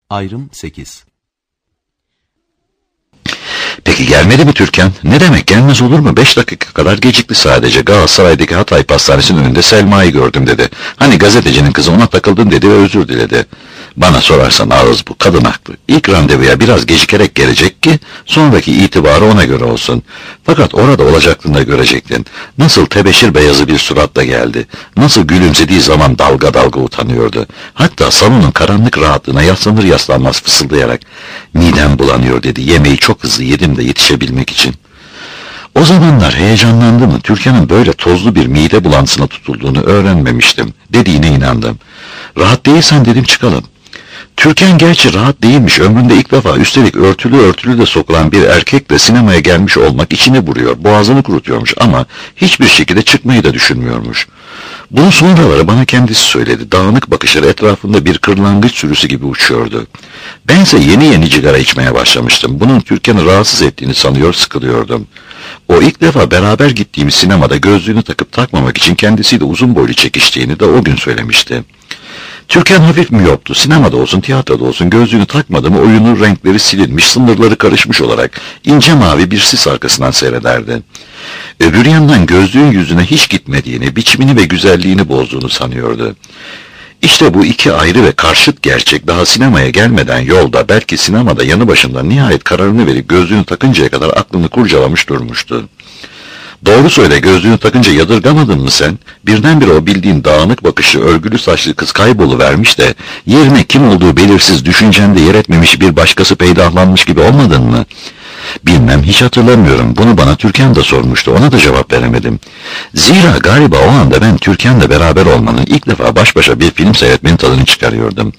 Ayrım 8. Peki gelmedi mi Türkan? Ne demek gelmez olur mu? 5 dakika kadar gecikti sadece. Galatasaray'daki Hatay Pastanesi'nin önünde Selma'yı gördüm dedi. Hani gazetecinin kızı ona takıldın dedi ve özür diledi. Bana sorarsan ağız bu, kadın haklı. İlk randevuya biraz gecikerek gelecek ki sonraki itibarı ona göre olsun. Fakat orada olacaklığını görecektin. Nasıl tebeşir beyazı bir suratla geldi. Nasıl gülümsediği zaman dalga dalga utanıyordu. Hatta salonun karanlık rahatlığına yaslanır yaslanmaz fısıldayarak midem bulanıyor dedi. Yemeği çok hızlı yedim de yetişebilmek için. O zamanlar heyecanlandı mı Türkan'ın böyle tozlu bir mide bulantısına tutulduğunu öğrenmemiştim. Dediğine inandım. Rahat değilsen dedim çıkalım. Türkan gerçi rahat değilmiş, ömründe ilk defa üstelik örtülü de sokulan bir erkekle sinemaya gelmiş olmak içine vuruyor, boğazını kurutuyormuş ama hiçbir şekilde çıkmayı da düşünmüyormuş. Bunu sonraları bana kendisi söyledi, dağınık bakışları etrafında bir kırlangıç sürüsü gibi uçuyordu. Bense yeni cigara içmeye başlamıştım, bunun Türkan'ı rahatsız ettiğini sanıyor sıkılıyordum. O ilk defa beraber gittiğimiz sinemada gözlüğünü takıp takmamak için kendisiyle uzun boylu çekiştiğini de o gün söylemişti. Türkan hafif miyoptu. Sinemada olsun, tiyatroda olsun gözlüğünü takmadı mı oyunun renkleri silinmiş, sınırları karışmış olarak ince mavi bir sis arkasından seyrederdi. Öbür yandan gözlüğün yüzüne hiç gitmediğini, biçimini ve güzelliğini bozduğunu sanıyordu. İşte bu iki ayrı ve karşıt gerçek daha sinemaya gelmeden yolda, belki sinemada yanı başında nihayet kararını verip gözlüğünü takıncaya kadar aklını kurcalamış durmuştu. Doğru söyle, gözlüğünü takınca yadırgamadın mı sen? Birdenbire o bildiğin dağınık bakışı örgülü saçlı kız kayboluvermiş de yerine kim olduğu belirsiz, düşüncende yer etmemiş bir başkası peydahlanmış gibi olmadın mı? Bilmem, hiç hatırlamıyorum. Bunu bana Türkan da sormuştu. Ona da cevap veremedim. Zira galiba o anda ben Türkan'la beraber olmanın, ilk defa baş başa bir film seyretmenin tadını çıkarıyordum.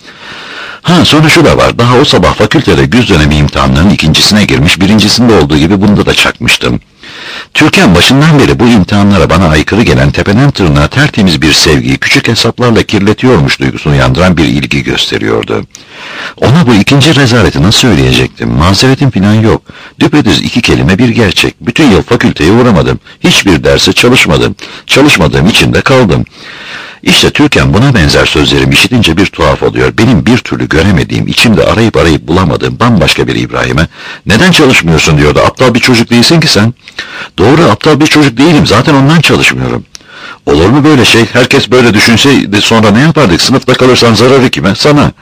Sonra şu da var. Daha o sabah fakültede güz dönemi imtihanlarının ikincisine girmiş, birincisinde olduğu gibi bunda da çakmıştım. Türkan başından beri bu imtihanlara bana aykırı gelen, tepeden tırnağa tertemiz bir sevgiyi küçük hesaplarla kirletiyormuş duygusunu uyandıran bir ilgi gösteriyordu. Ona bu ikinci rezaleti nasıl söyleyecektim? Mazeretim falan yok. Düpedüz iki kelime, bir gerçek. Bütün yıl fakülteye uğramadım. Hiçbir derse çalışmadım. Çalışmadığım için de kaldım. İşte Türkan buna benzer sözlerimi işitince bir tuhaf oluyor. Benim bir türlü göremediğim, içimde arayıp bulamadığım bambaşka bir İbrahim'e "Neden çalışmıyorsun?" diyordu. "Aptal bir çocuk değilsin ki sen." "Doğru, aptal bir çocuk değilim. Zaten ondan çalışmıyorum." "Olur mu böyle şey? Herkes böyle düşünseydi sonra ne yapardık? Sınıfta kalırsan zararı kime? Sana."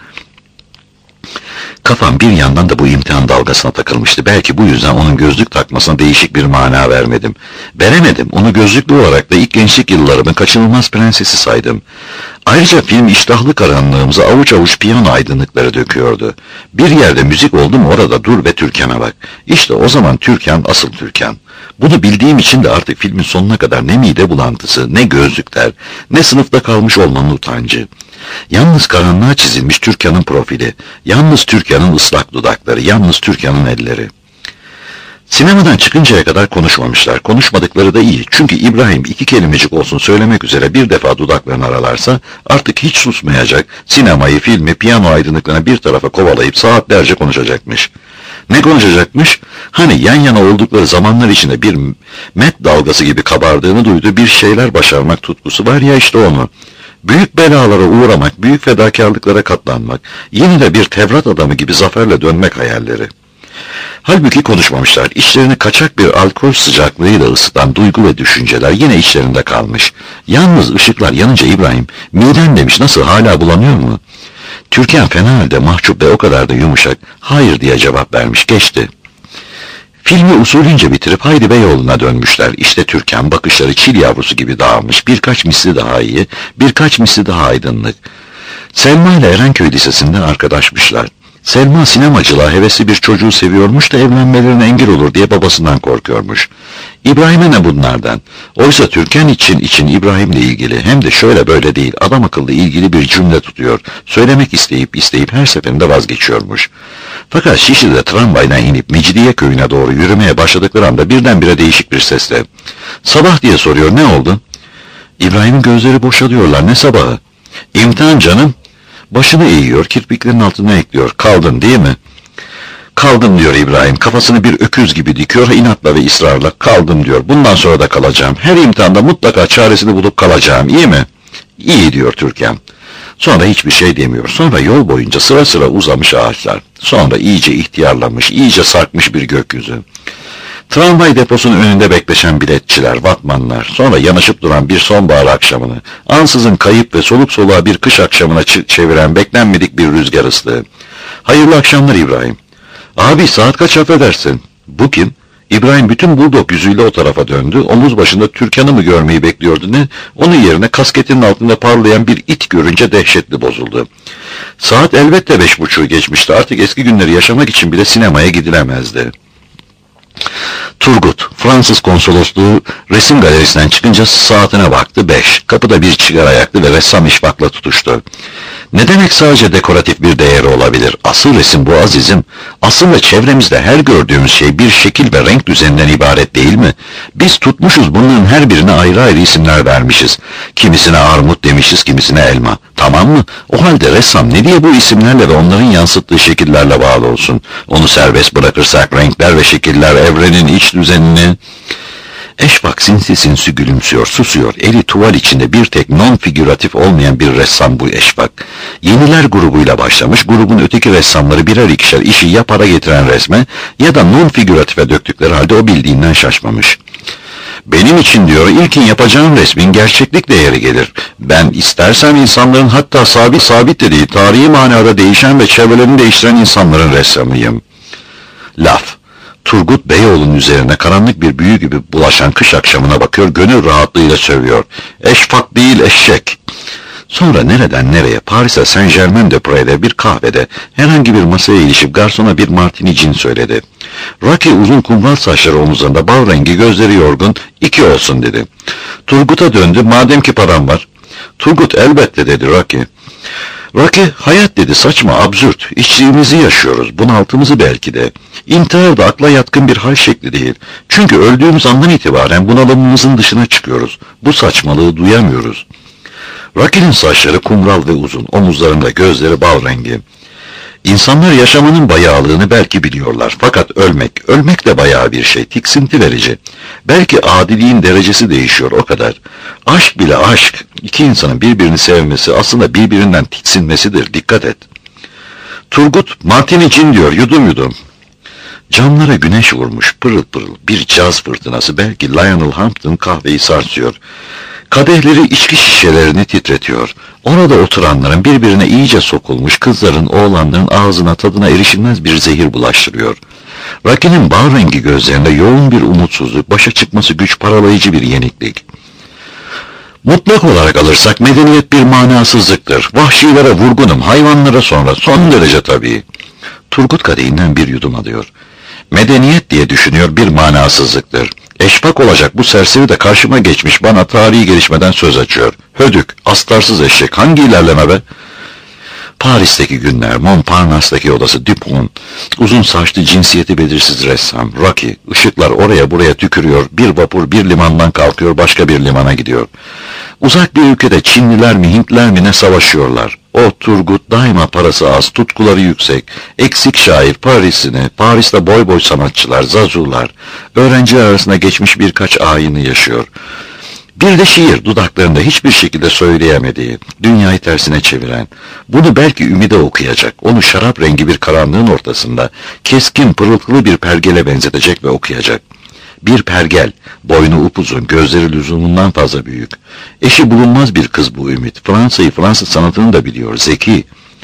Kafam bir yandan da bu imtihan dalgasına takılmıştı. Belki bu yüzden onun gözlük takmasına değişik bir mana vermedim. Veremedim. Onu gözlüklü olarak da ilk gençlik yıllarımın kaçınılmaz prensesi saydım. Ayrıca film iştahlı karanlığımıza avuç avuç piyano aydınlıkları döküyordu. Bir yerde müzik oldu mu orada dur ve Türkan'a bak. İşte o zaman Türkan asıl Türkan. Bunu bildiğim için de artık filmin sonuna kadar ne mide bulantısı, ne gözlükler, ne sınıfta kalmış olmanın utancı. Yalnız karanlığa çizilmiş Türkan'ın profili, yalnız Türkan'ın ıslak dudakları, yalnız Türkan'ın elleri. Sinemadan çıkıncaya kadar konuşmamışlar. Konuşmadıkları da iyi. Çünkü İbrahim iki kelimecik olsun söylemek üzere bir defa dudaklarını aralarsa artık hiç susmayacak, sinemayı, filmi, piyano aydınlıklarını bir tarafa kovalayıp saatlerce konuşacakmış. Ne konuşacakmış? Hani yan yana oldukları zamanlar içinde bir met dalgası gibi kabardığını duyduğu bir şeyler başarmak tutkusu var ya, işte onu. Büyük belalara uğramak, büyük fedakarlıklara katlanmak, yine de bir Tevrat adamı gibi zaferle dönmek hayalleri. Halbuki konuşmamışlar. İçlerini kaçak bir alkol sıcaklığıyla ısıtan duygu ve düşünceler yine içlerinde kalmış. Yalnız ışıklar yanınca İbrahim, "Miden" demiş, "nasıl, hala bulanıyor mu?" Türkan fena halde mahcup ve o kadar da yumuşak, "Hayır" diye cevap vermiş, geçti. Filmi usulünce bitirip haydi Beyoğlu'na dönmüşler. İşte Türkan bakışları çil yavrusu gibi dağılmış, birkaç misli daha iyi, birkaç misli daha aydınlık. Selma ile Erenköy Lisesi'nde arkadaşmışlar. Selma sinemacılığa hevesli bir çocuğu seviyormuş da evlenmelerine engel olur diye babasından korkuyormuş. İbrahim'e ne bunlardan? Oysa Türkan için İbrahim'le ilgili, hem de şöyle böyle değil, adam akıllı ilgili bir cümle tutuyor. Söylemek isteyip her seferinde vazgeçiyormuş. Fakat Şişli'de tramvaydan inip Mecidiye köyüne doğru yürümeye başladıkları anda birdenbire değişik bir sesle "Sabah" diye soruyor. "Ne oldu?" İbrahim'in gözleri boşalıyorlar. "Ne sabahı?" "İmtihan canım." Başını eğiyor, kirpiklerin altına ekliyor. "Kaldın değil mi?" "Kaldım" diyor İbrahim. Kafasını bir öküz gibi dikiyor, inatla ve ısrarla "Kaldım" diyor. "Bundan sonra da kalacağım. Her imtihanda mutlaka çaresini bulup kalacağım. İyi mi?" "İyi" diyor Türkan. Sonra hiçbir şey demiyor. Sonra yol boyunca sıra sıra uzamış ağaçlar. Sonra iyice ihtiyarlamış, iyice sarkmış bir gökyüzü. Tramvay deposunun önünde bekleşen biletçiler, vatmanlar, sonra yanaşıp duran bir sonbahar akşamını, ansızın kayıp ve soluk soluğa bir kış akşamına çeviren beklenmedik bir rüzgar ıslığı. Hayırlı akşamlar İbrahim. Abi saat kaç affedersin? Bu kim? İbrahim bütün buldog yüzüyle o tarafa döndü. Omuz başında Türkan'ı mı görmeyi bekliyordu ne? Onun yerine kasketinin altında parlayan bir it görünce dehşetli bozuldu. Saat elbette 5.30'u geçmişti. Artık eski günleri yaşamak için bile sinemaya gidilemezdi. Turgut, Fransız konsolosluğu resim galerisinden çıkınca saatine baktı 5. Kapıda bir sigara yaktı ve ressam işbakla tutuştu. Ne demek sadece dekoratif bir değeri olabilir? Asıl resim bu azizim. Aslında çevremizde her gördüğümüz şey bir şekil ve renk düzeninden ibaret değil mi? Biz tutmuşuz bunların her birine ayrı ayrı isimler vermişiz. Kimisine armut demişiz, kimisine elma. Tamam mı? O halde ressam ne diye bu isimlerle ve onların yansıttığı şekillerle bağlı olsun? Onu serbest bırakırsak renkler ve şekiller evrenin iç düzenini... Eşbak sinsi sinsi gülümsüyor, susuyor. Eli tuval içinde bir tek non-figüratif olmayan bir ressam bu Eşbak. Yeniler grubuyla başlamış, grubun öteki ressamları birer ikişer işi ya para getiren resme ya da non-figüratife döktükleri halde o bildiğinden şaşmamış. Benim için diyor ilkin yapacağım resmin gerçeklik değeri gelir. Ben istersem insanların hatta sabit de değil, tarihi manada değişen ve çevrelerini değiştiren insanların ressamıyım. Laf. Turgut Beyoğlu'nun üzerine karanlık bir büyü gibi bulaşan kış akşamına bakıyor, gönül rahatlığıyla sövüyor. Eşfak değil eşek. Sonra nereden nereye Paris'e Saint-Germain-des-Prés'de bir kahvede herhangi bir masaya ilişip garsona bir martini cin söyledi. Rocky uzun kumral saçları omuzlarında bal rengi gözleri yorgun 2 olsun dedi. Turgut'a döndü madem ki param var. Turgut elbette dedi Rocky. Rocky hayat dedi saçma absürt içliğimizi yaşıyoruz bunaltımızı belki de. İntihar da akla yatkın bir hal şekli değil. Çünkü öldüğümüz andan itibaren bunalımımızın dışına çıkıyoruz. Bu saçmalığı duyamıyoruz. Rocky'nin saçları kumral ve uzun, omuzlarında gözleri bal rengi. İnsanlar yaşamanın bayağılığını belki biliyorlar. Fakat ölmek de bayağı bir şey, tiksinti verici. Belki adiliğin derecesi değişiyor o kadar. Aşk bile aşk. İki insanın birbirini sevmesi aslında birbirinden tiksinmesidir, dikkat et. Turgut, martini cin diyor, yudum yudum. Camlara güneş vurmuş, pırıl pırıl, bir caz fırtınası, belki Lionel Hampton kahveyi sarsıyor. Kadehleri içki şişelerini titretiyor. Orada oturanların birbirine iyice sokulmuş kızların, oğlanların ağzına tadına erişilmez bir zehir bulaştırıyor. Rocky'nin bal rengi gözlerinde yoğun bir umutsuzluk, başa çıkması güç paralayıcı bir yeniklik. Mutlak olarak alırsak medeniyet bir manasızlıktır. Vahşilere vurgunum, hayvanlara sonra son derece tabii. Turgut kadehinden bir yudum alıyor. Medeniyet diye düşünüyor bir manasızlıktır. Eşbak olacak bu serseri de karşıma geçmiş bana tarihi gelişmeden söz açıyor. Hödük, astarsız eşek, hangi ilerleme be? Paris'teki günler, Montparnasse'daki odası Dupont, uzun saçlı cinsiyeti belirsiz ressam, Rocky, ışıklar oraya buraya tükürüyor, bir vapur bir limandan kalkıyor başka bir limana gidiyor. Uzak bir ülkede Çinliler mi Hintler mi ne savaşıyorlar. O Turgut daima parası az, tutkuları yüksek, eksik şair Paris'te boy boy sanatçılar, zazular, öğrenciler arasında geçmiş birkaç ayini yaşıyor. Bir de şiir dudaklarında hiçbir şekilde söyleyemediği, dünyayı tersine çeviren, bunu belki Ümide okuyacak, onu şarap rengi bir karanlığın ortasında, keskin pırıltılı bir pergele benzetecek ve okuyacak. Bir pergel, boynu upuzun, gözleri lüzumundan fazla büyük. Eşi bulunmaz bir kız bu Ümit, Fransız sanatını da biliyor, zeki.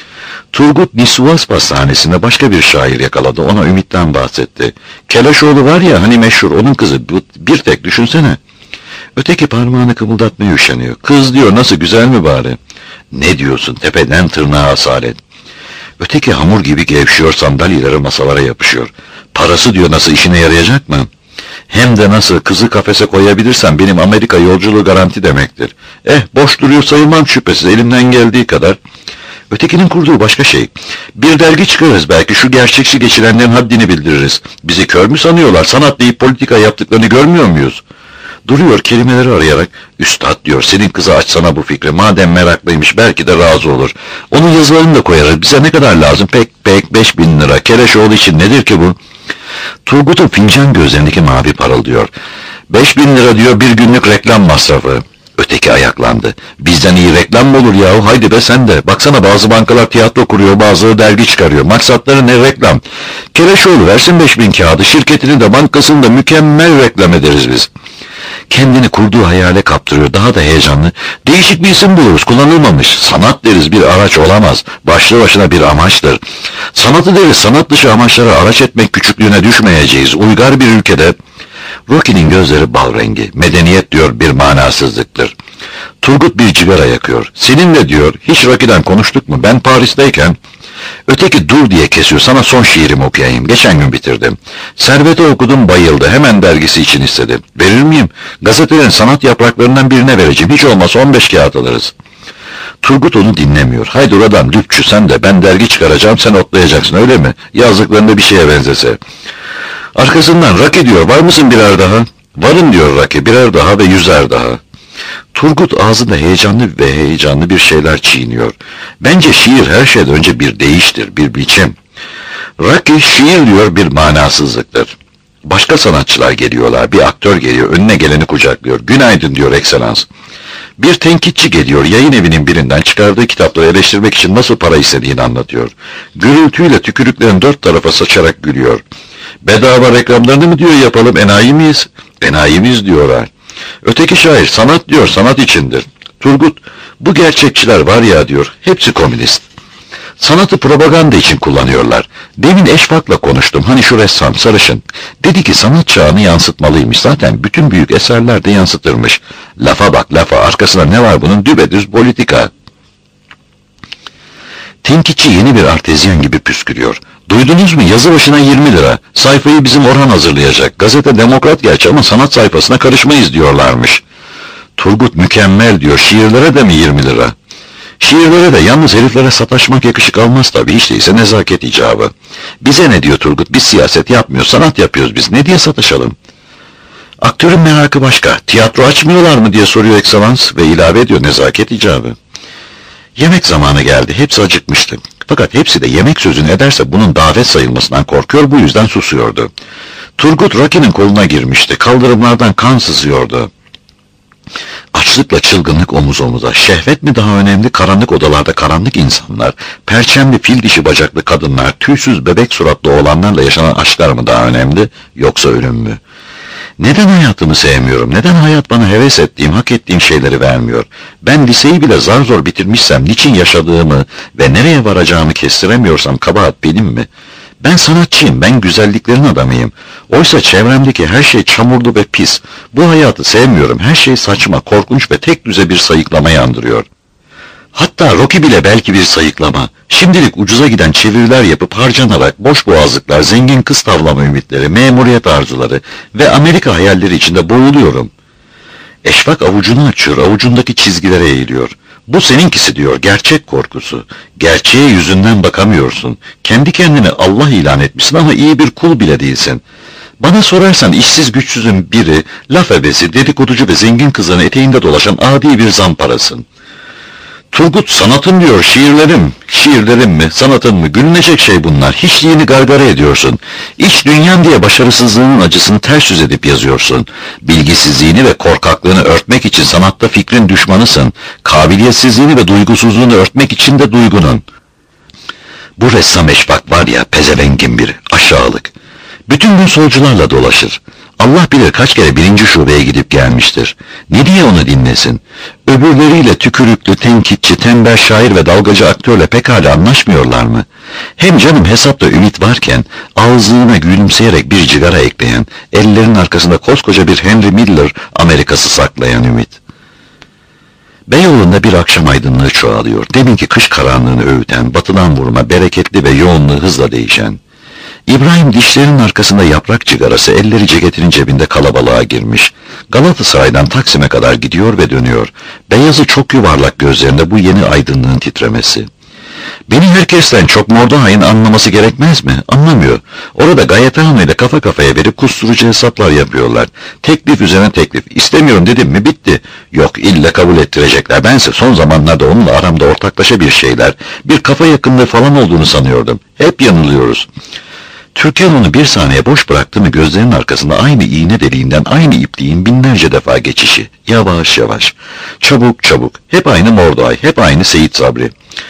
Turgut Nisuas Pastanesi'nde başka bir şair yakaladı, ona Ümit'ten bahsetti. Keleşoğlu var ya hani meşhur, onun kızı, bir tek düşünsene. Öteki parmağını kımıldatmaya üşeniyor. Kız diyor nasıl güzel mi bari? Ne diyorsun tepeden tırnağa asalet. Öteki hamur gibi gevşiyor sandalyeleri masalara yapışıyor. Parası diyor nasıl işine yarayacak mı? Hem de nasıl kızı kafese koyabilirsem benim Amerika yolculuğu garanti demektir. Boş duruyor sayılmam şüphesiz elimden geldiği kadar. Ötekinin kurduğu başka şey. Bir dergi çıkarırız belki şu gerçekçi geçirenlerin haddini bildiririz. Bizi kör mü sanıyorlar sanat deyip politika yaptıklarını görmüyor muyuz? Duruyor kelimeleri arayarak, üstad diyor senin kızı açsana bu fikri, madem meraklıymış belki de razı olur. Onun yazılarını da koyarız, bize ne kadar lazım? Pek 5.000 lira, Keleşoğlu için nedir ki bu? Turgut'un fincan gözlerindeki mavi parıldıyor. 5.000 lira diyor bir günlük reklam masrafı. Öteki ayaklandı. Bizden iyi reklam mı olur yahu? Haydi be sen de. Baksana bazı bankalar tiyatro kuruyor, bazıları dergi çıkarıyor. Maksatları ne reklam? Kereşoğlu versin 5000 kağıdı. Şirketini de bankasını da mükemmel reklam ederiz biz. Kendini kurduğu hayale kaptırıyor. Daha da heyecanlı. Değişik bir isim buluruz. Kullanılmamış. Sanat deriz, bir araç olamaz. Başlı başına bir amaçtır. Sanatı deriz. Sanat dışı amaçları araç etmek küçüklüğüne düşmeyeceğiz. Uygar bir ülkede. Rocky'nin gözleri bal rengi. Medeniyet diyor bir manasızlıktır. Turgut bir cigara yakıyor. Seninle diyor hiç Rocky'den konuştuk mu? Ben Paris'teyken. Öteki dur diye kesiyor. Sana son şiirimi okuyayım. Geçen gün bitirdim. Servet'i okudum, bayıldı. Hemen dergisi için istedi. Verir miyim? Gazetelerin sanat yapraklarından birine vereceğim. Hiç olmazsa 15 kağıt alırız. Turgut onu dinlemiyor. Haydi oradan lüpçü sen de. Ben dergi çıkaracağım, sen otlayacaksın, öyle mi? Yazdıklarında bir şeye benzese. Arkasından Rocky diyor, var mısın birer daha? Varım diyor Rocky, birer daha ve 100'er daha. Turgut ağzında heyecanlı bir şeyler çiğniyor. Bence şiir her şeyden önce bir deyiştir, bir biçim. Rocky şiir diyor bir manasızlıktır. Başka sanatçılar geliyorlar, bir aktör geliyor, önüne geleni kucaklıyor. Günaydın diyor ekselans. Bir tenkitçi geliyor, yayın evinin birinden çıkardığı kitapları eleştirmek için nasıl para istediğini anlatıyor. Gürültüyle tükürüklerini dört tarafa saçarak gülüyor. Bedava reklamlarını mı diyor yapalım, enayi miyiz? Enayi miyiz diyorlar. Öteki şair, sanat diyor, sanat içindir. Turgut, bu gerçekçiler var ya diyor, hepsi komünist. Sanatı propaganda için kullanıyorlar. Demin Eşfak'la konuştum, hani şu ressam sarışın. Dedi ki sanat çağını yansıtmalıymış, zaten bütün büyük eserler de yansıtırmış. Lafa bak lafa, arkasında ne var bunun? Düpedüz politika. Tenkitçi yeni bir artezyen gibi püskürüyor. Duydunuz mu? Yazı başına 20 lira. Sayfayı bizim Orhan hazırlayacak. Gazete demokrat gerçi ama sanat sayfasına karışmayız diyorlarmış. Turgut mükemmel diyor. Şiirlere de mi 20 lira? Şiirlere de, yalnız heriflere sataşmak yakışık almaz tabii. Hiç değilse nezaket icabı. Bize ne diyor Turgut? Biz siyaset yapmıyoruz, sanat yapıyoruz biz. Ne diye sataşalım? Aktörün merakı başka. Tiyatro açmıyorlar mı diye soruyor ekselans ve ilave ediyor nezaket icabı. Yemek zamanı geldi. Hepsi acıkmıştı. Fakat hepsi de yemek sözünü ederse bunun davet sayılmasından korkuyor, bu yüzden susuyordu. Turgut Rocky'nin koluna girmişti. Kaldırımlardan kan sızıyordu. Açlıkla çılgınlık omuz omuza. Şehvet mi daha önemli? Karanlık odalarda karanlık insanlar, perçemli fil dişi bacaklı kadınlar, tüysüz bebek suratlı oğlanlarla yaşanan aşklar mı daha önemli? Yoksa ölüm mü? Neden hayatımı sevmiyorum? Neden hayat bana heves ettiğim, hak ettiğim şeyleri vermiyor? Ben liseyi bile zar zor bitirmişsem, niçin yaşadığımı ve nereye varacağımı kestiremiyorsam kabahat benim mi? Ben sanatçıyım, ben güzelliklerin adamıyım. Oysa çevremdeki her şey çamurlu ve pis. Bu hayatı sevmiyorum, her şey saçma, korkunç ve tek düze bir sayıklamayı andırıyor. Hatta Rocky bile belki bir sayıklama. Şimdilik ucuza giden çeviriler yapıp harcanarak boş boğazlıklar, zengin kız tavlama ümitleri, memuriyet arzuları ve Amerika hayalleri içinde boğuluyorum. Eşfak avucunu açıyor, avucundaki çizgilere eğiliyor. Bu seninkisi diyor, gerçek korkusu. Gerçeğe yüzünden bakamıyorsun. Kendi kendine Allah ilan etmişsin ama iyi bir kul bile değilsin. Bana sorarsan işsiz güçsüzün biri, laf ebesi, dedikoducu ve zengin kızların eteğinde dolaşan adi bir zamparasın. Turgut sanatım diyor, şiirlerim. Şiirlerim mi, sanatın mı? Gülünecek şey bunlar. Hiçliğini gargara ediyorsun. İç dünyam diye başarısızlığının acısını ters yüz edip yazıyorsun. Bilgisizliğini ve korkaklığını örtmek için sanatta fikrin düşmanısın. Kabiliyetsizliğini ve duygusuzluğunu örtmek için de duygunun. Bu ressam Eşbak var ya, pezevengin biri, aşağılık. Bütün gün solcularla dolaşır. Allah bilir kaç kere 1. şubeye gidip gelmiştir. Ne diye onu dinlesin? Öbürleriyle tükürüklü, tenkitçi, tembel şair ve dalgacı aktörle pekala anlaşmıyorlar mı? Hem canım hesapta ümit varken, ağzına gülümseyerek bir cigara ekleyen, ellerinin arkasında koskoca bir Henry Miller Amerikası saklayan ümit. Beyoğlu'nda bir akşam aydınlığı çoğalıyor. Deminki kış karanlığını öğüten, batıdan vurma, bereketli ve yoğunluğu hızla değişen. İbrahim dişlerinin arkasında yaprak cigarası, elleri ceketinin cebinde kalabalığa girmiş. Galatasaray'dan Taksim'e kadar gidiyor ve dönüyor. Beyazı çok yuvarlak gözlerinde bu yeni aydınlığın titremesi. Beni herkesten çok Mordohay'ın anlaması gerekmez mi? Anlamıyor. Orada Gayetano ile kafa kafaya verip kusturucu hesaplar yapıyorlar. Teklif üzerine teklif. İstemiyorum dedim mi bitti. Yok, illa kabul ettirecekler. Bense son zamanlarda onunla aramda ortaklaşa bir şeyler, bir kafa yakınlığı falan olduğunu sanıyordum. Hep yanılıyoruz. Türkan onu bir saniye boş bıraktı mı gözlerinin arkasında aynı iğne deliğinden aynı ipliğin binlerce defa geçişi. Yavaş yavaş. Çabuk çabuk. Hep aynı Mordohay, hep aynı Seyit Sabri.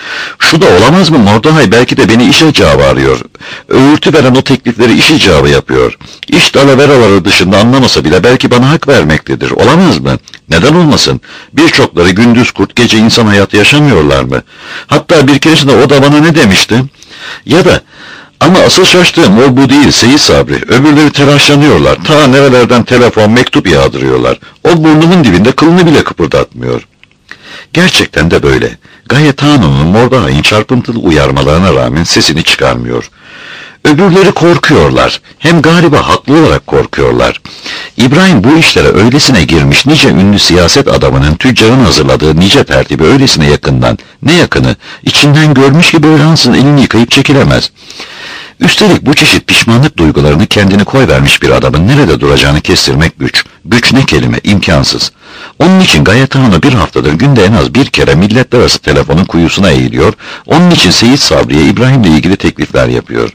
Şu da olamaz mı? Mordohay belki de beni iş icabı arıyor. Öğürtü veren o teklifleri iş icabı yapıyor. İş dalaveraları dışında anlamasa bile belki bana hak vermektedir. Olamaz mı? Neden olmasın? Birçokları gündüz kurt gece insan hayatı yaşamıyorlar mı? Hatta bir keresinde o da bana ne demişti? Ya da ama asıl şaştığım o bu değil Seyit Sabri. Öbürleri telaşlanıyorlar. Ta nerelerden telefon, mektup yağdırıyorlar. O burnumun dibinde kılını bile kıpırdatmıyor. Gerçekten de böyle. Gayetano'nun Mordahay'ın çarpıntılı uyarmalarına rağmen sesini çıkarmıyor. Öbürleri korkuyorlar. Hem galiba haklı olarak korkuyorlar. İbrahim bu işlere öylesine girmiş, nice ünlü siyaset adamının, tüccarın hazırladığı nice tertibi öylesine yakından, ne yakını, içinden görmüş gibi öyle ansızın elini yıkayıp çekilemez. Üstelik bu çeşit pişmanlık duygularını kendini koyvermiş bir adamın nerede duracağını kestirmek güç. Güç ne kelime, imkansız. Onun için Gayetano bir haftadır günde en az bir kere milletler arası telefonun kuyusuna eğiliyor, onun için Seyit Sabri'ye İbrahim'le ilgili teklifler yapıyor.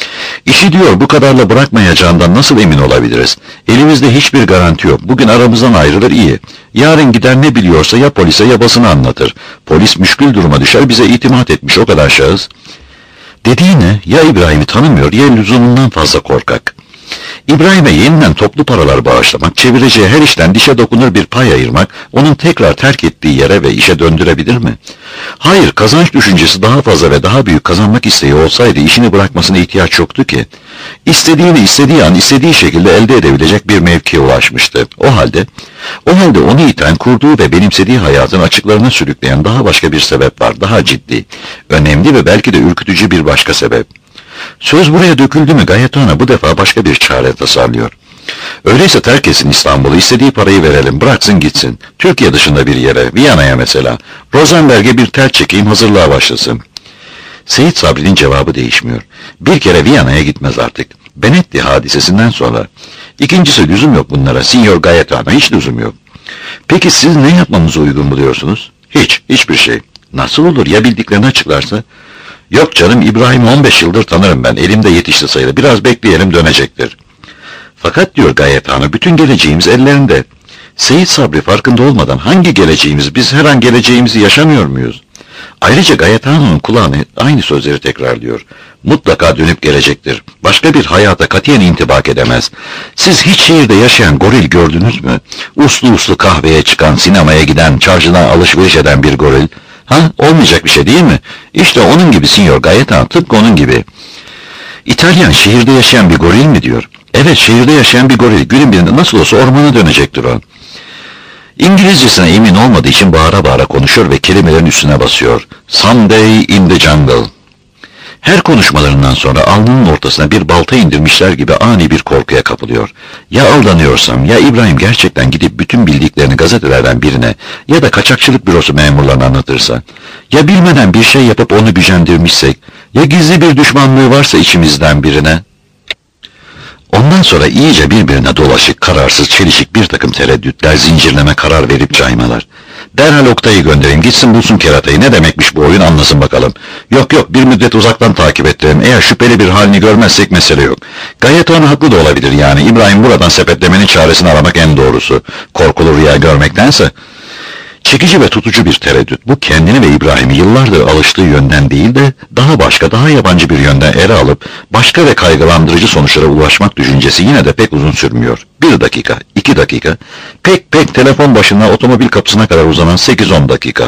İşi diyor bu kadarla bırakmayacağından nasıl emin olabiliriz? Elimizde hiçbir garanti yok. Bugün aramızdan ayrılır iyi. Yarın gider ne biliyorsa ya polise ya basına anlatır. Polis müşkül duruma düşer bize itimat etmiş o kadar şahıs. Dediğine ya İbrahim'i tanımıyor ya lüzumundan fazla korkak. İbrahim'e yeniden toplu paralar bağışlamak, çevireceği her işten dişe dokunur bir pay ayırmak, onun tekrar terk ettiği yere ve işe döndürebilir mi? Hayır, kazanç düşüncesi daha fazla ve daha büyük kazanmak isteği olsaydı işini bırakmasına ihtiyaç yoktu ki. İstediğini istediği an istediği şekilde elde edebilecek bir mevkiye ulaşmıştı. O halde onu iten, kurduğu ve benimsediği hayatın açıklarına sürükleyen daha başka bir sebep var, daha ciddi, önemli ve belki de ürkütücü bir başka sebep. Söz buraya döküldü mü Gayetano bu defa başka bir çare tasarlıyor. Öyleyse terk etsin İstanbul'u, istediği parayı verelim, bıraksın gitsin. Türkiye dışında bir yere, Viyana'ya mesela. Rosenberg'e bir tel çekeyim, hazırlığa başlasın. Seyit Sabri'nin cevabı değişmiyor. Bir kere Viyana'ya gitmez artık. Benetti hadisesinden sonra. İkincisi lüzum yok bunlara, Signor Gayetano, hiç lüzum yok. Peki siz ne yapmamızı uygun buluyorsunuz? Hiçbir şey. Nasıl olur ya bildiklerini açıklarsa? Yok canım, İbrahim'i 15 yıldır tanırım ben, elimde yetişti sayılı, biraz bekleyelim dönecektir. Fakat diyor Gayetano, bütün geleceğimiz ellerinde. Seyit Sabri farkında olmadan hangi geleceğimiz, biz her an geleceğimizi yaşamıyor muyuz? Ayrıca Gayetano'nun kulağına aynı sözleri tekrarlıyor. Mutlaka dönüp gelecektir. Başka bir hayata katiyen intibak edemez. Siz hiç şehirde yaşayan goril gördünüz mü? Uslu kahveye çıkan, sinemaya giden, çarşıdan alışveriş eden bir goril. Olmayacak bir şey değil mi? İşte onun gibi Signor Gayetano, tıpkı onun gibi. İtalyan şehirde yaşayan bir goril mi diyor? Evet, şehirde yaşayan bir goril. Günün birinde nasıl olsa ormana dönecektir o. İngilizcesine emin olmadığı için bağıra bağıra konuşuyor ve kelimelerin üstüne basıyor. Someday in the jungle. Her konuşmalarından sonra alnının ortasına bir balta indirmişler gibi ani bir korkuya kapılıyor. Ya aldanıyorsam, ya İbrahim gerçekten gidip bütün bildiklerini gazetelerden birine ya da kaçakçılık bürosu memurlarına anlatırsa, ya bilmeden bir şey yapıp onu gücendirmişsek, ya gizli bir düşmanlığı varsa içimizden birine. Ondan sonra iyice birbirine dolaşık, kararsız, çelişik bir takım tereddütler, zincirleme karar verip caymalar. Derhal Oktay'ı göndereyim, gitsin bulsun keratayı, ne demekmiş bu oyun anlasın bakalım. Yok, bir müddet uzaktan takip ettirelim, eğer şüpheli bir halini görmezsek mesele yok. Gayetano haklı da olabilir yani, İbrahim buradan sepetlemenin çaresini aramak en doğrusu. Korkulu rüya görmektense. Çekici ve tutucu bir tereddüt. Bu kendini ve İbrahim'i yıllardır alıştığı yönden değil de daha başka, daha yabancı bir yönden ele alıp başka ve kaygılandırıcı sonuçlara ulaşmak düşüncesi yine de pek uzun sürmüyor. 1 dakika, 2 dakika, pek telefon başına otomobil kapısına kadar uzanan 8-10 dakika.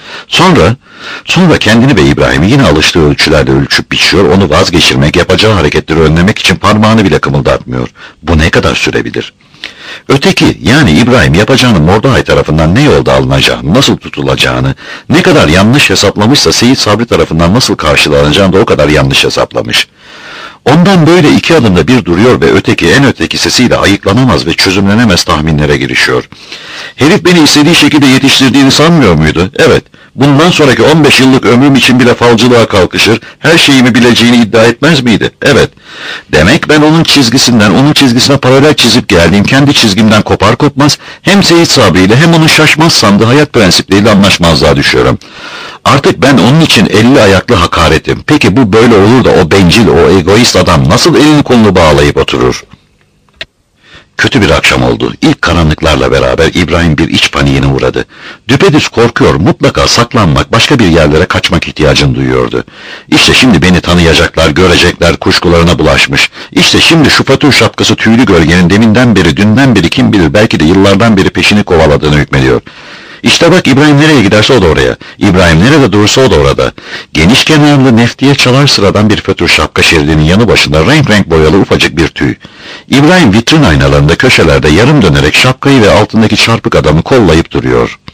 Sonra kendini ve İbrahim'i yine alıştığı ölçülerle ölçüp biçiyor, onu vazgeçirmek, yapacağı hareketleri önlemek için parmağını bile kımıldatmıyor. Bu ne kadar sürebilir? Öteki, yani İbrahim yapacağını Mordohay tarafından ne yolda alınacağını, nasıl tutulacağını, ne kadar yanlış hesaplamışsa Seyit Sabri tarafından nasıl karşılanacağını da o kadar yanlış hesaplamış. Ondan böyle 2 adımda bir duruyor ve öteki en öteki sesiyle ayıklanamaz ve çözümlenemez tahminlere girişiyor. Herif beni istediği şekilde yetiştirdiğini sanmıyor muydu? Evet, Bundan sonraki 15 yıllık ömrüm için bile falcılığa kalkışır, her şeyimi bileceğini iddia etmez miydi? Evet. Demek ben onun çizgisinden, onun çizgisine paralel çizip geldiğim kendi çizgimden kopar kopmaz, hem Seyit Sabri ile hem onun şaşmaz sandığı hayat prensipleriyle anlaşmazlığa düşüyorum. Artık ben onun için 50 ayaklı hakaretim. Peki bu böyle olur da o bencil, o egoist adam nasıl elini kolunu bağlayıp oturur? Kötü bir akşam oldu. İlk karanlıklarla beraber İbrahim bir iç paniğine uğradı. Düpedüz korkuyor, mutlaka saklanmak, başka bir yerlere kaçmak ihtiyacını duyuyordu. İşte şimdi beni tanıyacaklar, görecekler, kuşkularına bulaşmış. İşte şimdi şu fatür şapkası tüylü gölgenin deminden beri, dünden beri kim bilir belki de yıllardan beri peşini kovaladığını hükmediyor. İşte bak İbrahim nereye giderse o da oraya. İbrahim nerede durursa o da orada. Geniş kenarlı neftiye çalar sıradan bir fötr şapka şeridinin yanı başında renk renk boyalı ufacık bir tüy. İbrahim vitrin aynalarında köşelerde yarım dönerek şapkayı ve altındaki çarpık adamı kollayıp duruyor.